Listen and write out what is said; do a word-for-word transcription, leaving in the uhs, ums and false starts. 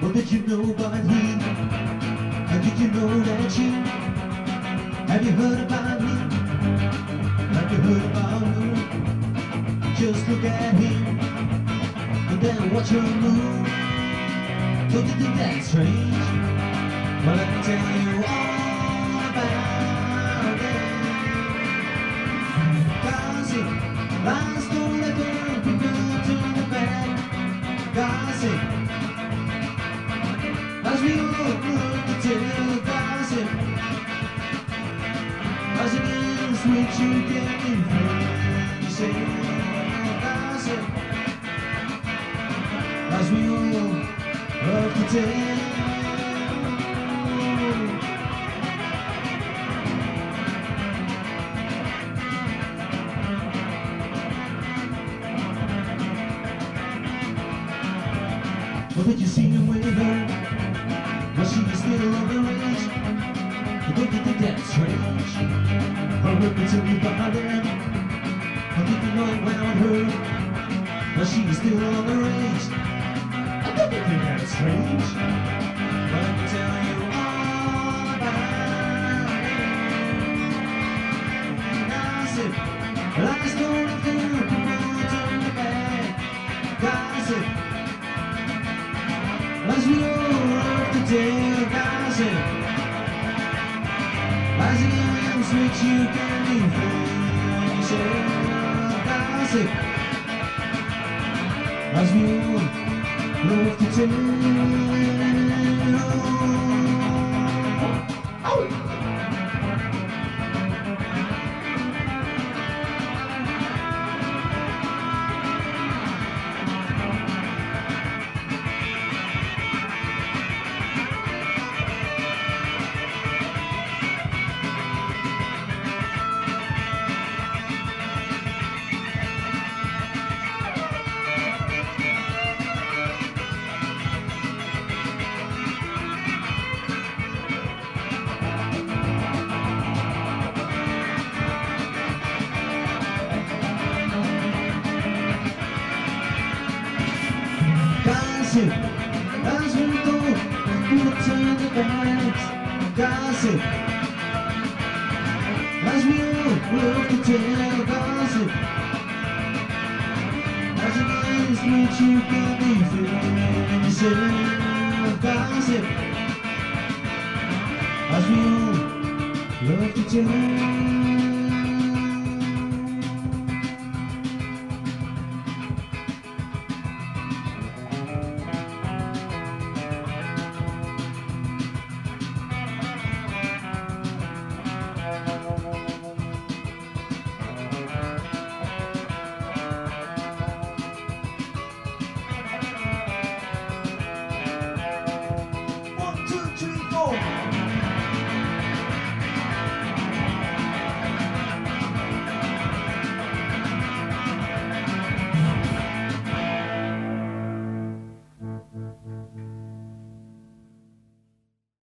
What did you know about him? How did you know that you? Have you heard about me? Have you heard about me? Just look at him and then watch her move. Don't you think that's strange? Well, let me tell you all about it. Gossip, lies don't let the people turn their back. Gossip, as we all look to tell gossip, as it is what you get in front. You say gossip, as we all love to tell. What did you see him with her? Was she still underage? Or don't you think that's strange? Hurry up and tell me about it. Or did you know about her? Was she still underage? Or don't you think that's strange? Well, let me tell you all about it. Gossip, lies don't have to people turn their back. Gossip, as we all love to tell gossip, as it ends which you can be free. You say gossip, as we all love to tell. Oh. Gossip, as we go, people turn their backs. Gossip, as we all love to tell gossip, as it is what you can be feeling. You say gossip, as we all love to tell. One, two, three, four.